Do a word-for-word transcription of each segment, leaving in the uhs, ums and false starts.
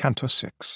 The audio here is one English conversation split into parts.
Canto six.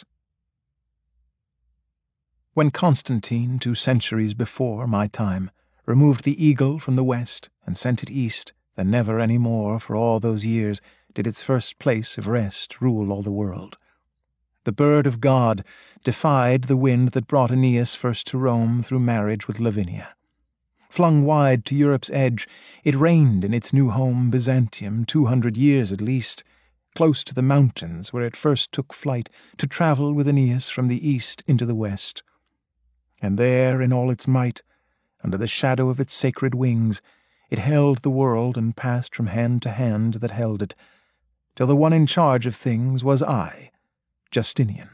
When Constantine, two centuries before my time, removed the eagle from the west and sent it east, then never any more for all those years did its first place of rest rule all the world. The bird of God defied the wind that brought Aeneas first to Rome through marriage with Lavinia. Flung wide to Europe's edge, it reigned in its new home Byzantium two hundred years at least, close to the mountains where it first took flight to travel with Aeneas from the east into the west. And there, in all its might, under the shadow of its sacred wings, it held the world and passed from hand to hand that held it, till the one in charge of things was I, Justinian.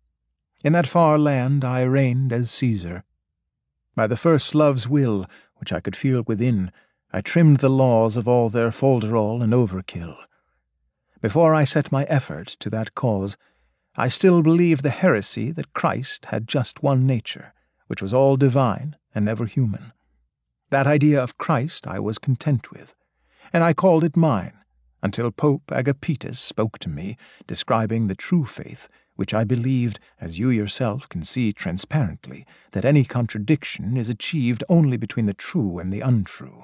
In that far land I reigned as Caesar. By the first love's will, which I could feel within, I trimmed the laws of all their folderol and overkill. Before I set my effort to that cause, I still believed the heresy that Christ had just one nature, which was all divine and never human. That idea of Christ I was content with, and I called it mine, until Pope Agapetus spoke to me, describing the true faith, which I believed, as you yourself can see transparently, that any contradiction is achieved only between the true and the untrue.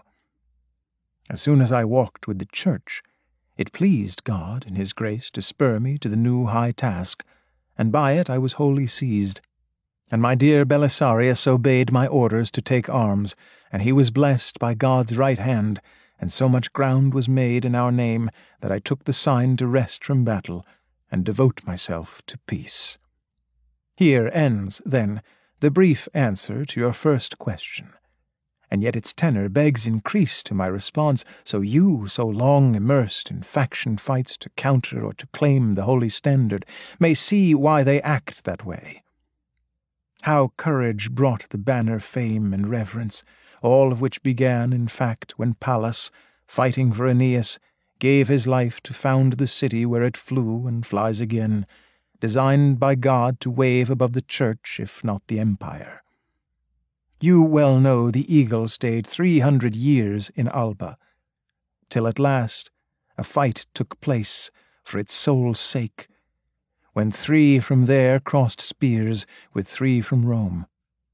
As soon as I walked with the Church, it pleased God in his grace to spur me to the new high task, and by it I was wholly seized. And my dear Belisarius obeyed my orders to take arms, and he was blessed by God's right hand, and so much ground was made in our name that I took the sign to rest from battle and devote myself to peace. Here ends, then, the brief answer to your first question. And yet its tenor begs increase to my response, so you, so long immersed in faction fights to counter or to claim the holy standard, may see why they act that way. How courage brought the banner fame and reverence, all of which began, in fact, when Pallas, fighting for Aeneas, gave his life to found the city where it flew and flies again, designed by God to wave above the Church, if not the Empire. You well know the eagle stayed three hundred years in Alba, till at last a fight took place for its soul's sake, when three from there crossed spears with three from Rome.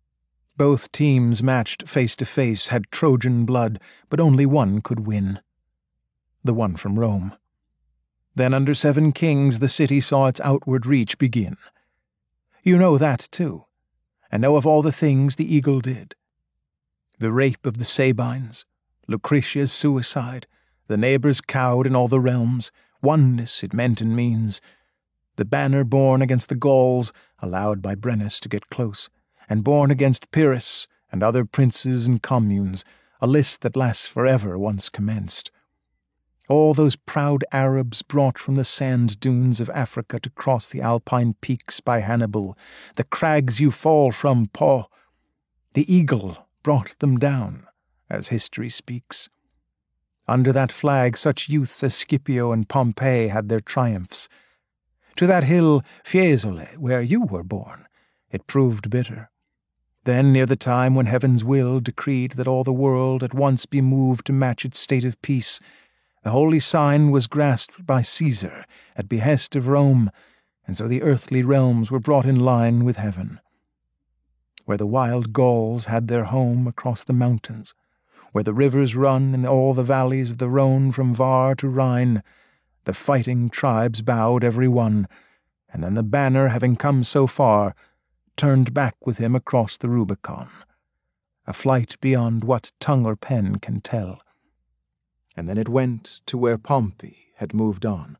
Both teams matched face to face had Trojan blood, but only one could win, the one from Rome. Then under seven kings the city saw its outward reach begin. You know that too, and know of all the things the eagle did. The rape of the Sabines, Lucretia's suicide, the neighbours cowed in all the realms, oneness it meant and means, the banner borne against the Gauls, allowed by Brennus to get close, and borne against Pyrrhus and other princes and communes, a list that lasts forever once commenced. All those proud Arabs brought from the sand dunes of Africa to cross the Alpine peaks by Hannibal, the crags you fall from, Po. The eagle brought them down, as history speaks. Under that flag such youths as Scipio and Pompey had their triumphs. To that hill, Fiesole, where you were born, it proved bitter. Then, near the time when heaven's will decreed that all the world at once be moved to match its state of peace, the holy sign was grasped by Caesar at behest of Rome, and so the earthly realms were brought in line with heaven. Where the wild Gauls had their home across the mountains, where the rivers run in all the valleys of the Rhone from Var to Rhine, the fighting tribes bowed every one, and then the banner, having come so far, turned back with him across the Rubicon, a flight beyond what tongue or pen can tell. And then it went to where Pompey had moved on.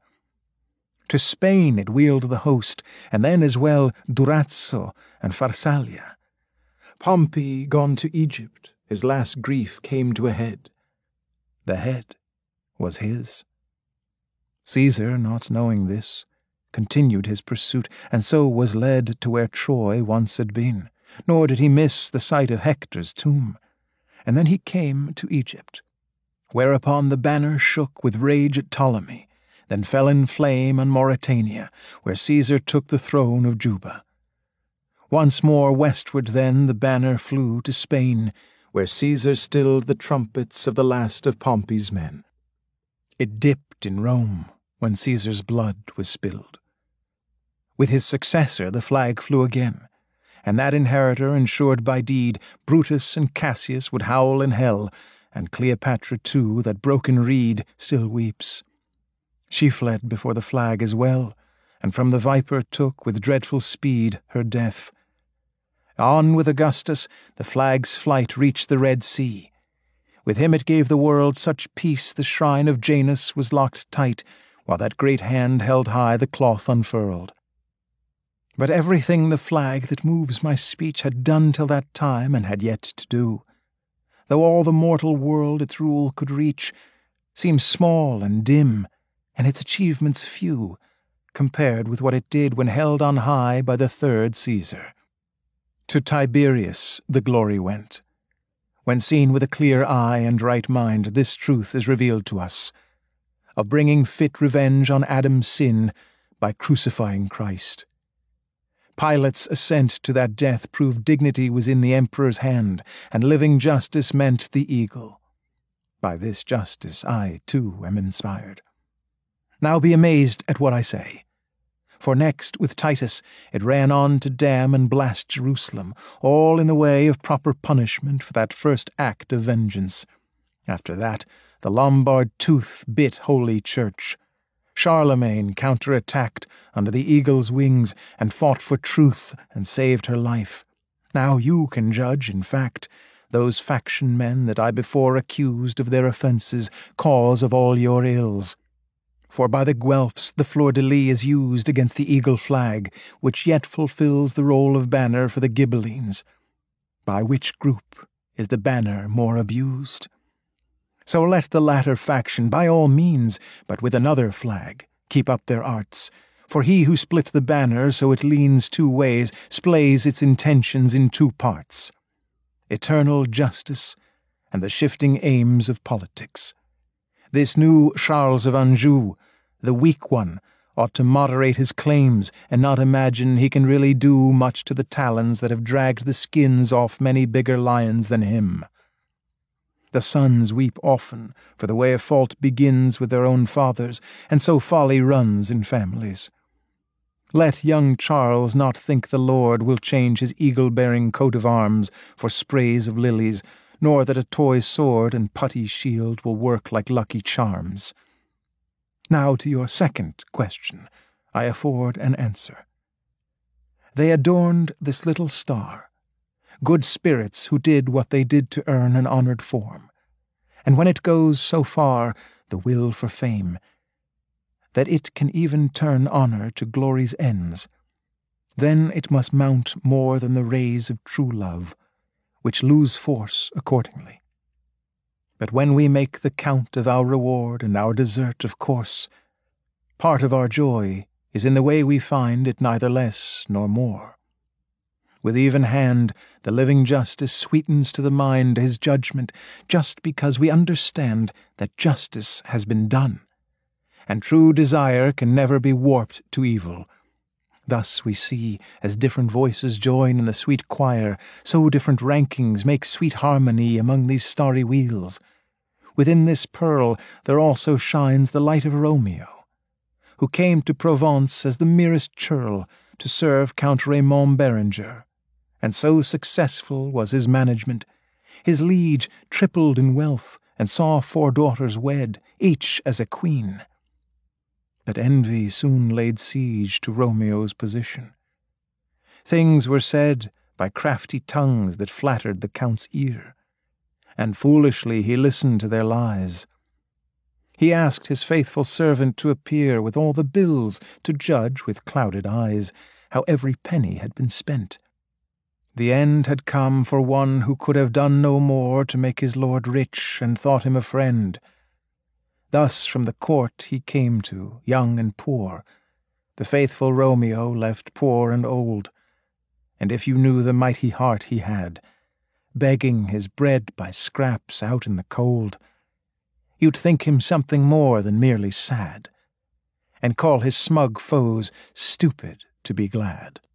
To Spain it wheeled the host, and then as well Durazzo and Pharsalia. Pompey gone to Egypt, his last grief came to a head. The head was his. Caesar, not knowing this, continued his pursuit, and so was led to where Troy once had been, nor did he miss the sight of Hector's tomb. And then he came to Egypt, whereupon the banner shook with rage at Ptolemy, then fell in flame on Mauritania, where Caesar took the throne of Juba. Once more westward then the banner flew to Spain, where Caesar stilled the trumpets of the last of Pompey's men. It dipped in Rome when Caesar's blood was spilled. With his successor the flag flew again, and that inheritor ensured by deed, Brutus and Cassius would howl in hell, and Cleopatra too, that broken reed, still weeps. She fled before the flag as well, and from the viper took with dreadful speed her death. On with Augustus, the flag's flight reached the Red Sea. With him it gave the world such peace the shrine of Janus was locked tight, while that great hand held high the cloth unfurled. But everything the flag that moves my speech had done till that time and had yet to do, though all the mortal world its rule could reach, seems small and dim, and its achievements few, compared with what it did when held on high by the third Caesar. To Tiberius the glory went. When seen with a clear eye and right mind, this truth is revealed to us, of bringing fit revenge on Adam's sin by crucifying Christ. Pilate's assent to that death proved dignity was in the emperor's hand, and living justice meant the eagle. By this justice I, too, am inspired. Now be amazed at what I say. For next, with Titus, it ran on to damn and blast Jerusalem, all in the way of proper punishment for that first act of vengeance. After that, the Lombard tooth bit Holy Church. Charlemagne counter-attacked under the eagle's wings and fought for truth and saved her life. Now you can judge, in fact, those faction men that I before accused of their offences, cause of all your ills. For by the Guelphs the fleur-de-lis is used against the eagle flag, which yet fulfills the role of banner for the Ghibellines. By which group is the banner more abused? So let the latter faction by all means, but with another flag, keep up their arts. For he who split the banner so it leans two ways, splays its intentions in two parts. Eternal justice and the shifting aims of politics. This new Charles of Anjou, the weak one, ought to moderate his claims and not imagine he can really do much to the talons that have dragged the skins off many bigger lions than him. The sons weep often, for the way of fault begins with their own fathers, and so folly runs in families. Let young Charles not think the Lord will change his eagle-bearing coat of arms for sprays of lilies, nor that a toy sword and putty shield will work like lucky charms. Now to your second question, I afford an answer. They adorned this little star, good spirits who did what they did to earn an honoured form, and when it goes so far, the will for fame, that it can even turn honour to glory's ends, then it must mount more than the rays of true love, which lose force accordingly. But when we make the count of our reward and our desert, of course, part of our joy is in the way we find it neither less nor more. With even hand, the living justice sweetens to the mind his judgment, just because we understand that justice has been done, and true desire can never be warped to evil. Thus we see, as different voices join in the sweet choir, so different rankings make sweet harmony among these starry wheels. Within this pearl there also shines the light of Romeo, who came to Provence as the merest churl to serve Count Raymond Berenger, and so successful was his management. His liege tripled in wealth, and saw four daughters wed, each as a queen. But envy soon laid siege to Romeo's position. Things were said by crafty tongues that flattered the Count's ear, and foolishly he listened to their lies. He asked his faithful servant to appear with all the bills, to judge with clouded eyes how every penny had been spent. The end had come for one who could have done no more to make his lord rich and thought him a friend. Thus from the court he came to, young and poor, the faithful Romeo left poor and old, and if you knew the mighty heart he had, begging his bread by scraps out in the cold, you'd think him something more than merely sad, and call his smug foes stupid to be glad.